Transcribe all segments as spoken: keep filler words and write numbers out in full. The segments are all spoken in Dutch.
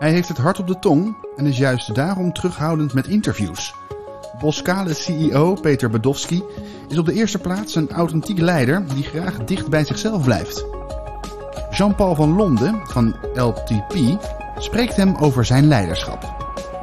Hij heeft het hart op de tong en is juist daarom terughoudend met interviews. Boskalis C E O Peter Berdovsky is op de eerste plaats een authentiek leider die graag dicht bij zichzelf blijft. Jean-Paul van Londen van L T P spreekt hem over zijn leiderschap.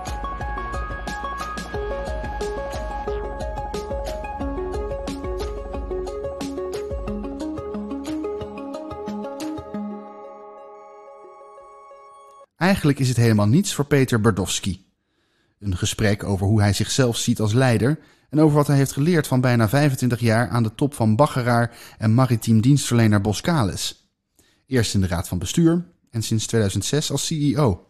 Eigenlijk is het helemaal niets voor Peter Berdovsky. Een gesprek over hoe hij zichzelf ziet als leider en over wat hij heeft geleerd van bijna vijfentwintig jaar aan de top van baggeraar en maritiem dienstverlener Boskalis. Eerst in de raad van bestuur en sinds tweeduizend zes als C E O.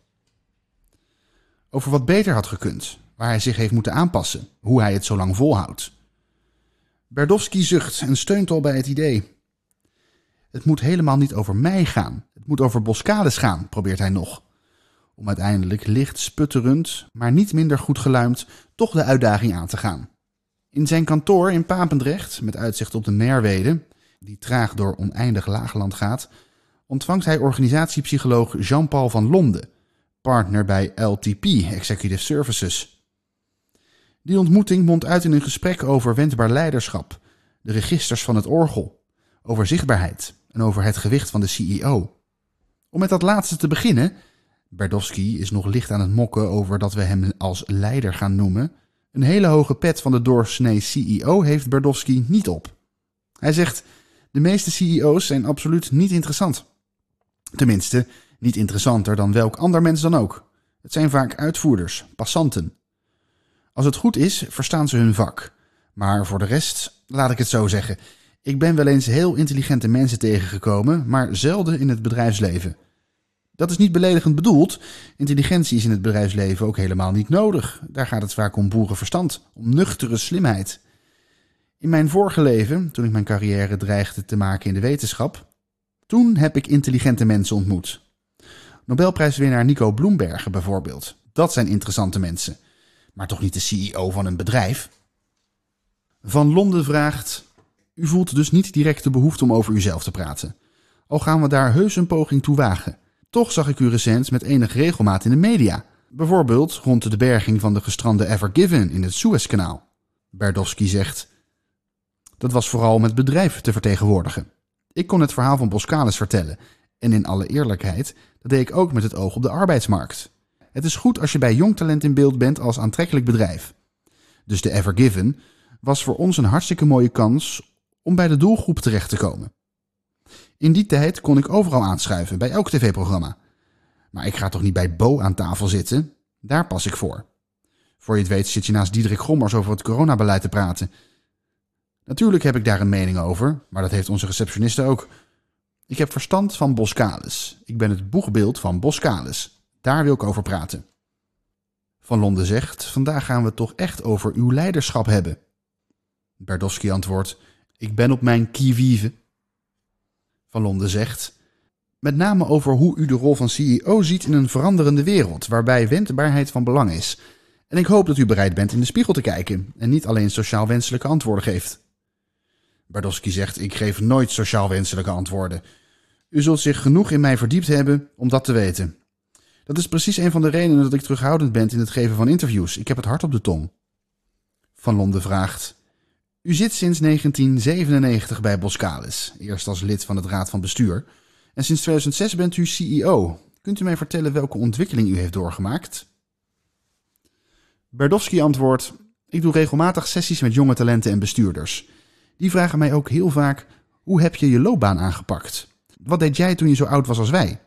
Over wat beter had gekund, waar hij zich heeft moeten aanpassen, hoe hij het zo lang volhoudt. Berdovsky zucht en steunt al bij het idee. Het moet helemaal niet over mij gaan, het moet over Boskalis gaan, probeert hij nog. Om uiteindelijk licht sputterend, maar niet minder goed geluimd, toch de uitdaging aan te gaan. In zijn kantoor in Papendrecht, met uitzicht op de Merwede, die traag door oneindig laagland gaat, ontvangt hij organisatiepsycholoog Jean-Paul van Londen, partner bij L T P Executive Services. Die ontmoeting mondt uit in een gesprek over wendbaar leiderschap, de registers van het orgel, over zichtbaarheid en over het gewicht van de C E O. Om met dat laatste te beginnen, Berdovsky is nog licht aan het mokken over dat we hem als leider gaan noemen. Een hele hoge pet van de doorsnee C E O heeft Berdovsky niet op. Hij zegt, de meeste C E O's zijn absoluut niet interessant. Tenminste, niet interessanter dan welk ander mens dan ook. Het zijn vaak uitvoerders, passanten. Als het goed is, verstaan ze hun vak. Maar voor de rest, laat ik het zo zeggen. Ik ben wel eens heel intelligente mensen tegengekomen, maar zelden in het bedrijfsleven. Dat is niet beledigend bedoeld. Intelligentie is in het bedrijfsleven ook helemaal niet nodig. Daar gaat het vaak om boerenverstand, om nuchtere slimheid. In mijn vorige leven, toen ik mijn carrière dreigde te maken in de wetenschap, toen heb ik intelligente mensen ontmoet. Nobelprijswinnaar Nico Bloembergen bijvoorbeeld. Dat zijn interessante mensen. Maar toch niet de C E O van een bedrijf? Van Londen vraagt, u voelt dus niet direct de behoefte om over uzelf te praten. Al gaan we daar heus een poging toe wagen. Toch zag ik u recent met enige regelmaat in de media. Bijvoorbeeld rond de berging van de gestrande Ever Given in het Suezkanaal. Berdovsky zegt, dat was vooral om het bedrijf te vertegenwoordigen. Ik kon het verhaal van Boskalis vertellen. En in alle eerlijkheid, dat deed ik ook met het oog op de arbeidsmarkt. Het is goed als je bij jong talent in beeld bent als aantrekkelijk bedrijf. Dus de Ever Given was voor ons een hartstikke mooie kans om bij de doelgroep terecht te komen. In die tijd kon ik overal aanschuiven, bij elk tv-programma. Maar ik ga toch niet bij Bo aan tafel zitten? Daar pas ik voor. Voor je het weet zit je naast Diederik Gommers over het coronabeleid te praten. Natuurlijk heb ik daar een mening over, maar dat heeft onze receptioniste ook. Ik heb verstand van Boskalis. Ik ben het boegbeeld van Boskalis. Daar wil ik over praten. Van Londen zegt, vandaag gaan we het toch echt over uw leiderschap hebben. Berdovsky antwoordt, ik ben op mijn qui-vive. Van Londen zegt, met name over hoe u de rol van C E O ziet in een veranderende wereld, waarbij wendbaarheid van belang is. En ik hoop dat u bereid bent in de spiegel te kijken en niet alleen sociaal wenselijke antwoorden geeft. Berdovsky zegt, ik geef nooit sociaal wenselijke antwoorden. U zult zich genoeg in mij verdiept hebben om dat te weten. Dat is precies een van de redenen dat ik terughoudend ben in het geven van interviews. Ik heb het hart op de tong. Van Londen vraagt, u zit sinds negentien zevenennegentig bij Boskalis, eerst als lid van het raad van bestuur. En sinds tweeduizend zes bent u C E O. Kunt u mij vertellen welke ontwikkeling u heeft doorgemaakt? Berdovsky antwoordt, ik doe regelmatig sessies met jonge talenten en bestuurders. Die vragen mij ook heel vaak, hoe heb je je loopbaan aangepakt? Wat deed jij toen je zo oud was als wij?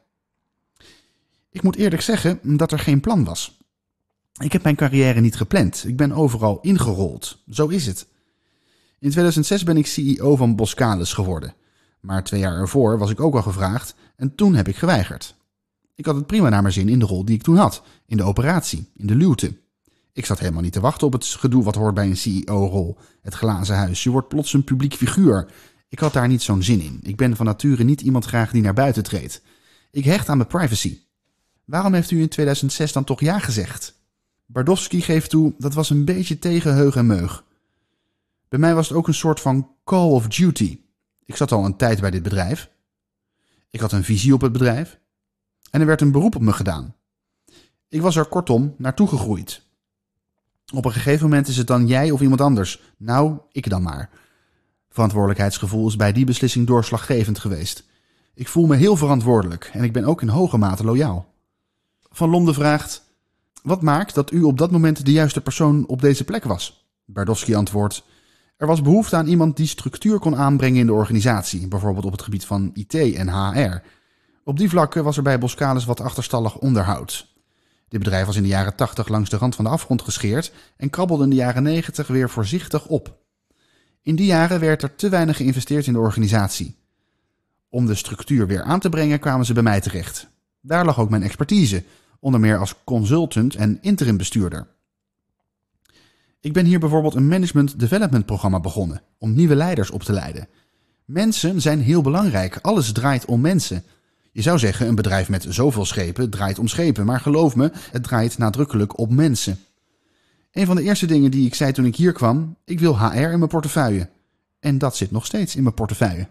Ik moet eerlijk zeggen dat er geen plan was. Ik heb mijn carrière niet gepland. Ik ben overal ingerold. Zo is het. In tweeduizend zes ben ik C E O van Boskalis geworden. Maar twee jaar ervoor was ik ook al gevraagd en toen heb ik geweigerd. Ik had het prima naar mijn zin in de rol die ik toen had. In de operatie, in de luwte. Ik zat helemaal niet te wachten op het gedoe wat hoort bij een C E O-rol. Het glazen huis. Je wordt plots een publiek figuur. Ik had daar niet zo'n zin in. Ik ben van nature niet iemand graag die naar buiten treedt. Ik hecht aan mijn privacy. Waarom heeft u in tweeduizend zes dan toch ja gezegd? Berdovsky geeft toe, dat was een beetje tegen heug en meug. Bij mij was het ook een soort van call of duty. Ik zat al een tijd bij dit bedrijf. Ik had een visie op het bedrijf. En er werd een beroep op me gedaan. Ik was er kortom naartoe gegroeid. Op een gegeven moment is het dan jij of iemand anders. Nou, ik dan maar. Verantwoordelijkheidsgevoel is bij die beslissing doorslaggevend geweest. Ik voel me heel verantwoordelijk en ik ben ook in hoge mate loyaal. Van Londen vraagt: wat maakt dat u op dat moment de juiste persoon op deze plek was? Berdovsky antwoordt: er was behoefte aan iemand die structuur kon aanbrengen in de organisatie, bijvoorbeeld op het gebied van I T en H R. Op die vlakken was er bij Boskalis wat achterstallig onderhoud. Dit bedrijf was in de jaren tachtig langs de rand van de afgrond gescheerd en krabbelde in de jaren negentig weer voorzichtig op. In die jaren werd er te weinig geïnvesteerd in de organisatie. Om de structuur weer aan te brengen kwamen ze bij mij terecht. Daar lag ook mijn expertise, onder meer als consultant en interim bestuurder. Ik ben hier bijvoorbeeld een management development programma begonnen om nieuwe leiders op te leiden. Mensen zijn heel belangrijk, alles draait om mensen. Je zou zeggen, een bedrijf met zoveel schepen draait om schepen, maar geloof me, het draait nadrukkelijk op mensen. Een van de eerste dingen die ik zei toen ik hier kwam: ik wil H R in mijn portefeuille. En dat zit nog steeds in mijn portefeuille.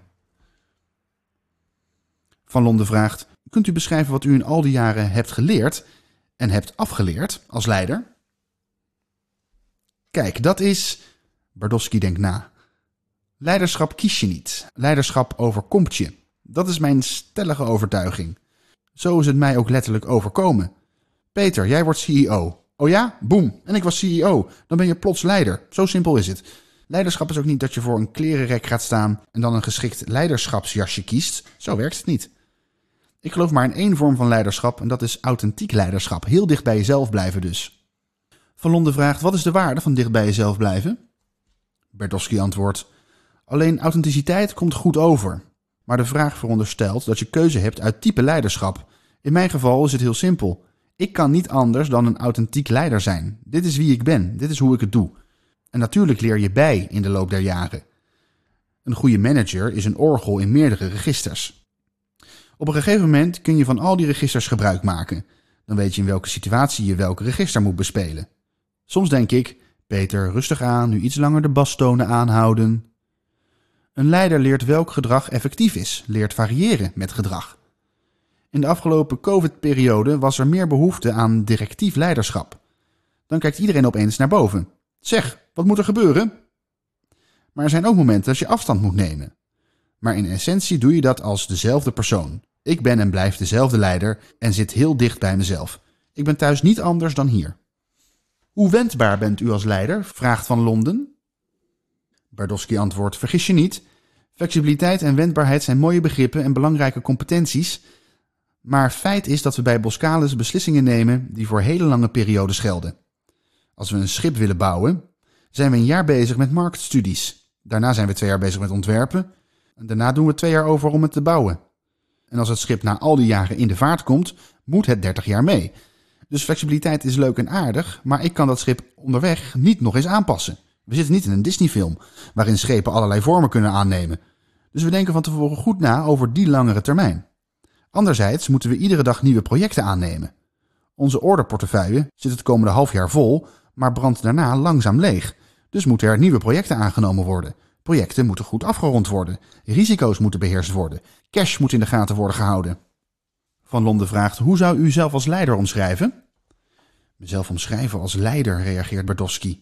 Van Londen vraagt: kunt u beschrijven wat u in al die jaren hebt geleerd en hebt afgeleerd als leider? Kijk, dat is... Berdovsky denkt na. Leiderschap kies je niet. Leiderschap overkomt je. Dat is mijn stellige overtuiging. Zo is het mij ook letterlijk overkomen. Peter, jij wordt C E O. Oh ja? Boem. En ik was C E O. Dan ben je plots leider. Zo simpel is het. Leiderschap is ook niet dat je voor een klerenrek gaat staan en dan een geschikt leiderschapsjasje kiest. Zo werkt het niet. Ik geloof maar in één vorm van leiderschap en dat is authentiek leiderschap. Heel dicht bij jezelf blijven dus. Van Londen vraagt: wat is de waarde van dicht bij jezelf blijven? Berdovsky antwoordt: alleen authenticiteit komt goed over. Maar de vraag veronderstelt dat je keuze hebt uit type leiderschap. In mijn geval is het heel simpel. Ik kan niet anders dan een authentiek leider zijn. Dit is wie ik ben. Dit is hoe ik het doe. En natuurlijk leer je bij in de loop der jaren. Een goede manager is een orgel in meerdere registers. Op een gegeven moment kun je van al die registers gebruik maken. Dan weet je in welke situatie je welke register moet bespelen. Soms denk ik: Peter, rustig aan, nu iets langer de bastonen aanhouden. Een leider leert welk gedrag effectief is, leert variëren met gedrag. In de afgelopen COVID-periode was er meer behoefte aan directief leiderschap. Dan kijkt iedereen opeens naar boven. Zeg, wat moet er gebeuren? Maar er zijn ook momenten dat je afstand moet nemen. Maar in essentie doe je dat als dezelfde persoon. Ik ben en blijf dezelfde leider en zit heel dicht bij mezelf. Ik ben thuis niet anders dan hier. Hoe wendbaar bent u als leider? Vraagt Van Londen. Berdovsky antwoordt: vergis je niet. Flexibiliteit en wendbaarheid zijn mooie begrippen en belangrijke competenties. Maar feit is dat we bij Boskalis beslissingen nemen die voor hele lange periodes gelden. Als we een schip willen bouwen, zijn we een jaar bezig met marktstudies. Daarna zijn we twee jaar bezig met ontwerpen. En daarna doen we twee jaar over om het te bouwen. En als het schip na al die jaren in de vaart komt, moet het dertig jaar mee. Dus flexibiliteit is leuk en aardig, maar ik kan dat schip onderweg niet nog eens aanpassen. We zitten niet in een Disney-film, waarin schepen allerlei vormen kunnen aannemen. Dus we denken van tevoren goed na over die langere termijn. Anderzijds moeten we iedere dag nieuwe projecten aannemen. Onze orderportefeuille zit het komende half jaar vol, maar brandt daarna langzaam leeg. Dus moeten er nieuwe projecten aangenomen worden. Projecten moeten goed afgerond worden. Risico's moeten beheerst worden. Cash moet in de gaten worden gehouden. Van Londen vraagt: hoe zou u zelf als leider omschrijven? Mezelf omschrijven als leider, reageert Berdovsky.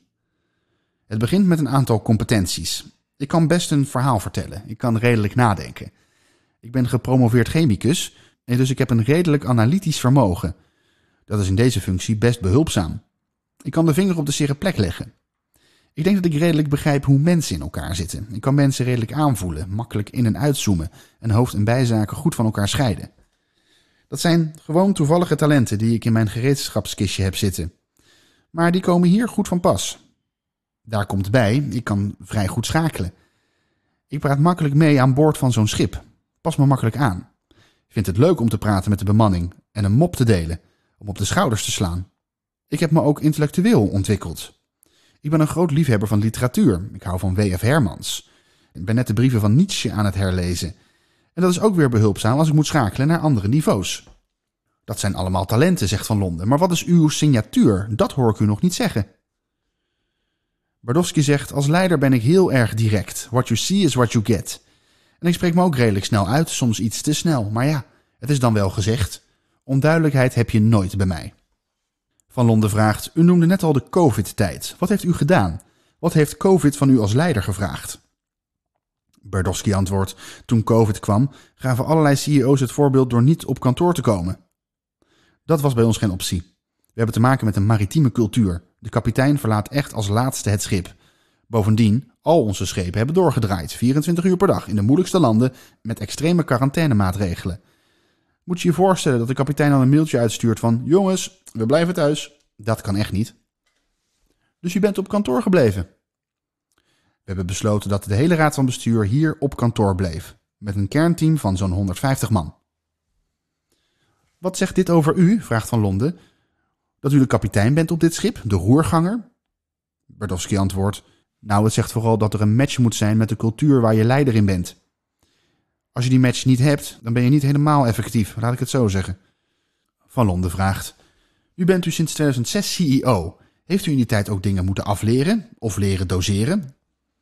Het begint met een aantal competenties. Ik kan best een verhaal vertellen. Ik kan redelijk nadenken. Ik ben gepromoveerd chemicus en dus ik heb een redelijk analytisch vermogen. Dat is in deze functie best behulpzaam. Ik kan de vinger op de zere plek leggen. Ik denk dat ik redelijk begrijp hoe mensen in elkaar zitten. Ik kan mensen redelijk aanvoelen, makkelijk in- en uitzoomen en hoofd- en bijzaken goed van elkaar scheiden. Dat zijn gewoon toevallige talenten die ik in mijn gereedschapskistje heb zitten. Maar die komen hier goed van pas. Daar komt bij, ik kan vrij goed schakelen. Ik praat makkelijk mee aan boord van zo'n schip. Pas me makkelijk aan. Ik vind het leuk om te praten met de bemanning en een mop te delen, om op de schouders te slaan. Ik heb me ook intellectueel ontwikkeld. Ik ben een groot liefhebber van literatuur. Ik hou van W F Hermans. Ik ben net de brieven van Nietzsche aan het herlezen. En dat is ook weer behulpzaam als ik moet schakelen naar andere niveaus. Dat zijn allemaal talenten, zegt Van Londen. Maar wat is uw signatuur? Dat hoor ik u nog niet zeggen. Berdovsky zegt: als leider ben ik heel erg direct. What you see is what you get. En ik spreek me ook redelijk snel uit, soms iets te snel. Maar ja, het is dan wel gezegd. Onduidelijkheid heb je nooit bij mij. Van Londen vraagt, u noemde net al de COVID-tijd. Wat heeft u gedaan? Wat heeft COVID van u als leider gevraagd? Berdovsky antwoordt, toen COVID kwam, gaven allerlei C E O's het voorbeeld door niet op kantoor te komen. Dat was bij ons geen optie. We hebben te maken met een maritieme cultuur. De kapitein verlaat echt als laatste het schip. Bovendien, al onze schepen hebben doorgedraaid, vierentwintig uur per dag, in de moeilijkste landen, met extreme quarantainemaatregelen. Moet je je voorstellen dat de kapitein dan een mailtje uitstuurt van, jongens, we blijven thuis. Dat kan echt niet. Dus u bent op kantoor gebleven. We hebben besloten dat de hele raad van bestuur hier op kantoor bleef, met een kernteam van zo'n honderdvijftig man. Wat zegt dit over u? Vraagt Van Londen. Dat u de kapitein bent op dit schip, de roerganger? Berdovsky antwoordt, nou, het zegt vooral dat er een match moet zijn met de cultuur waar je leider in bent. Als je die match niet hebt, dan ben je niet helemaal effectief, laat ik het zo zeggen. Van Londen vraagt, u bent u sinds tweeduizend zes C E O. Heeft u in die tijd ook dingen moeten afleren of leren doseren?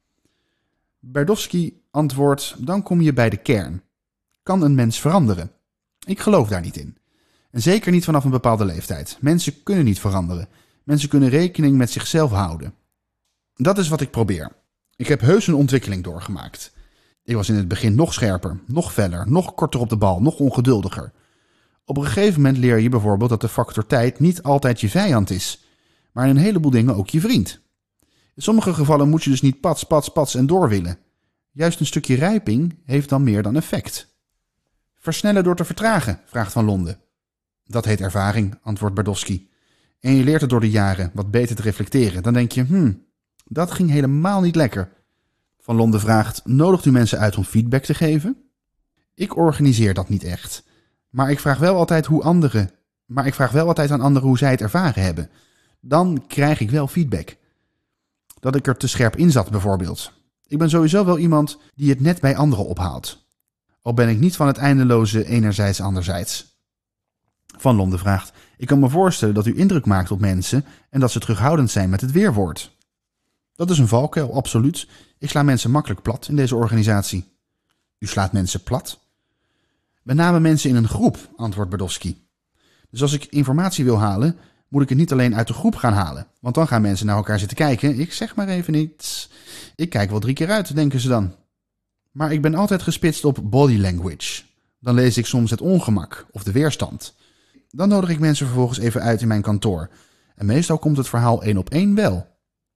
Berdovsky antwoordt, dan kom je bij de kern. Kan een mens veranderen? Ik geloof daar niet in. En zeker niet vanaf een bepaalde leeftijd. Mensen kunnen niet veranderen. Mensen kunnen rekening met zichzelf houden. Dat is wat ik probeer. Ik heb heus een ontwikkeling doorgemaakt. Ik was in het begin nog scherper, nog feller, nog korter op de bal, nog ongeduldiger. Op een gegeven moment leer je bijvoorbeeld dat de factor tijd niet altijd je vijand is, maar in een heleboel dingen ook je vriend. In sommige gevallen moet je dus niet pats, pats, pats en door willen. Juist een stukje rijping heeft dan meer dan effect. Versnellen door te vertragen, vraagt Van Londen. Dat heet ervaring, antwoordt Berdovsky. En je leert het door de jaren wat beter te reflecteren. Dan denk je, hmm, dat ging helemaal niet lekker. Van Londen vraagt, nodigt u mensen uit om feedback te geven? Ik organiseer dat niet echt. Maar ik vraag wel altijd hoe anderen, maar ik vraag wel altijd aan anderen hoe zij het ervaren hebben. Dan krijg ik wel feedback. Dat ik er te scherp in zat bijvoorbeeld. Ik ben sowieso wel iemand die het net bij anderen ophaalt. Al ben ik niet van het eindeloze enerzijds anderzijds. Van Londen vraagt, ik kan me voorstellen dat u indruk maakt op mensen en dat ze terughoudend zijn met het weerwoord. Dat is een valkuil, absoluut. Ik sla mensen makkelijk plat in deze organisatie. U slaat mensen plat? Met name mensen in een groep, antwoordt Berdovsky. Dus als ik informatie wil halen, moet ik het niet alleen uit de groep gaan halen. Want dan gaan mensen naar elkaar zitten kijken. Ik zeg maar even niets. Ik kijk wel drie keer uit, denken ze dan. Maar ik ben altijd gespitst op body language. Dan lees ik soms het ongemak of de weerstand. Dan nodig ik mensen vervolgens even uit in mijn kantoor. En meestal komt het verhaal één op één wel.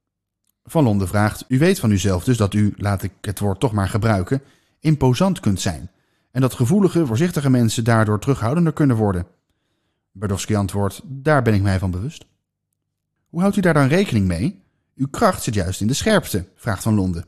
Van Londen vraagt, u weet van uzelf dus dat u, laat ik het woord toch maar gebruiken, imposant kunt zijn. En dat gevoelige, voorzichtige mensen daardoor terughoudender kunnen worden. Berdovsky antwoordt, daar ben ik mij van bewust. Hoe houdt u daar dan rekening mee? Uw kracht zit juist in de scherpte, vraagt Van Londen.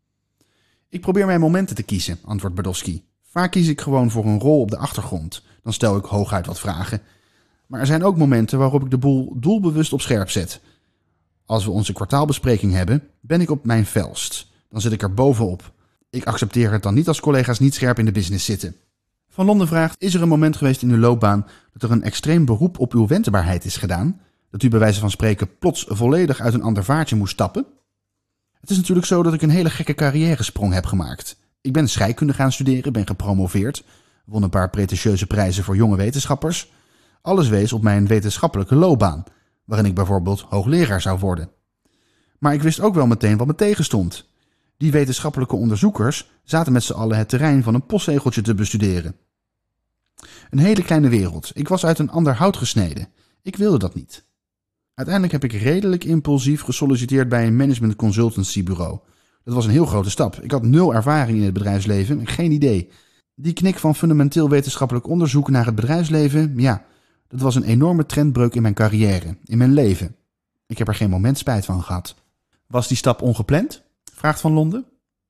Ik probeer mijn momenten te kiezen, antwoordt Berdovsky. Vaak kies ik gewoon voor een rol op de achtergrond. Dan stel ik hooguit wat vragen. Maar er zijn ook momenten waarop ik de boel doelbewust op scherp zet. Als we onze kwartaalbespreking hebben, ben ik op mijn felst. Dan zit ik er bovenop. Ik accepteer het dan niet als collega's niet scherp in de business zitten. Van Londen vraagt, is er een moment geweest in uw loopbaan dat er een extreem beroep op uw wendbaarheid is gedaan? Dat u bij wijze van spreken plots volledig uit een ander vaartje moest stappen? Het is natuurlijk zo dat ik een hele gekke carrièresprong heb gemaakt. Ik ben scheikunde gaan studeren, ben gepromoveerd, won een paar pretentieuze prijzen voor jonge wetenschappers. Alles wees op mijn wetenschappelijke loopbaan, waarin ik bijvoorbeeld hoogleraar zou worden. Maar ik wist ook wel meteen wat me tegenstond. Die wetenschappelijke onderzoekers zaten met z'n allen het terrein van een postzegeltje te bestuderen. Een hele kleine wereld. Ik was uit een ander hout gesneden. Ik wilde dat niet. Uiteindelijk heb ik redelijk impulsief gesolliciteerd bij een management consultancy bureau. Dat was een heel grote stap. Ik had nul ervaring in het bedrijfsleven, geen idee. Die knik van fundamenteel wetenschappelijk onderzoek naar het bedrijfsleven, ja, dat was een enorme trendbreuk in mijn carrière, in mijn leven. Ik heb er geen moment spijt van gehad. Was die stap ongepland? Vraagt Van Londen.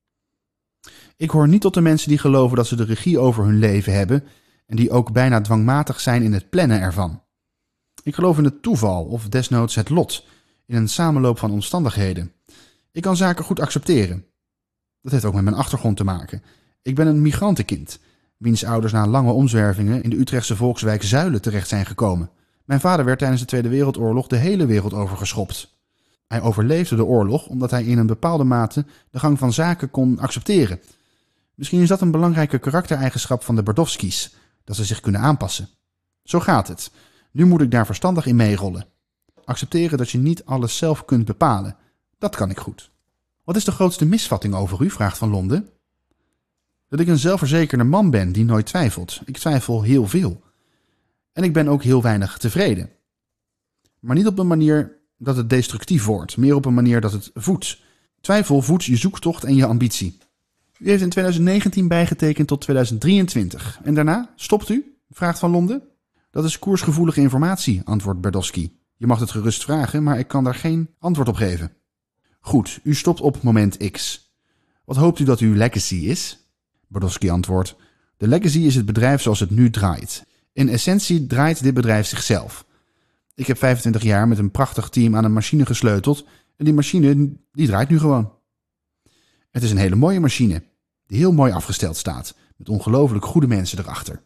Ik hoor niet tot de mensen die geloven dat ze de regie over hun leven hebben en die ook bijna dwangmatig zijn in het plannen ervan. Ik geloof in het toeval of desnoods het lot, in een samenloop van omstandigheden. Ik kan zaken goed accepteren. Dat heeft ook met mijn achtergrond te maken. Ik ben een migrantenkind, wiens ouders na lange omzwervingen in de Utrechtse volkswijk Zuilen terecht zijn gekomen. Mijn vader werd tijdens de Tweede Wereldoorlog de hele wereld over geschopt. Hij overleefde de oorlog omdat hij in een bepaalde mate de gang van zaken kon accepteren. Misschien is dat een belangrijke karaktereigenschap van de Berdovskys, dat ze zich kunnen aanpassen. Zo gaat het. Nu moet ik daar verstandig in meerollen. Accepteren dat je niet alles zelf kunt bepalen. Dat kan ik goed. Wat is de grootste misvatting over u? Vraagt Van Londen. Dat ik een zelfverzekerde man ben die nooit twijfelt. Ik twijfel heel veel. En ik ben ook heel weinig tevreden. Maar niet op een manier dat het destructief wordt. Meer op een manier dat het voedt. Twijfel voedt je zoektocht en je ambitie. U heeft in twintig negentien bijgetekend tot tweeduizend drieëntwintig. En daarna stopt u? Vraagt Van Londen. Dat is koersgevoelige informatie, antwoordt Berdovsky. Je mag het gerust vragen, maar ik kan daar geen antwoord op geven. Goed, u stopt op moment X. Wat hoopt u dat uw legacy is? Berdovsky antwoordt. De legacy is het bedrijf zoals het nu draait. In essentie draait dit bedrijf zichzelf. Ik heb vijfentwintig jaar met een prachtig team aan een machine gesleuteld en die machine die draait nu gewoon. Het is een hele mooie machine, die heel mooi afgesteld staat, met ongelooflijk goede mensen erachter.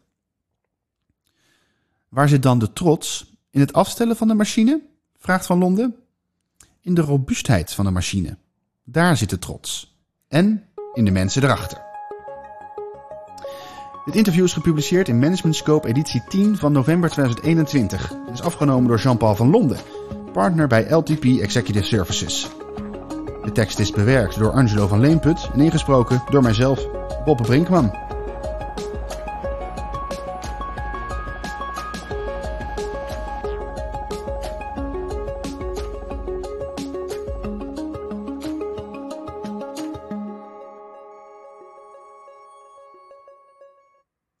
Waar zit dan de trots? In het afstellen van de machine? Vraagt Van Londen. In de robuustheid van de machine. Daar zit de trots. En in de mensen erachter. Dit interview is gepubliceerd in Management Scope editie tien van november tweeduizend eenentwintig. Het is afgenomen door Jean-Paul van Londen, partner bij L T P Executive Services. De tekst is bewerkt door Angelo van Leemput en ingesproken door mijzelf, Boppe Brinkman.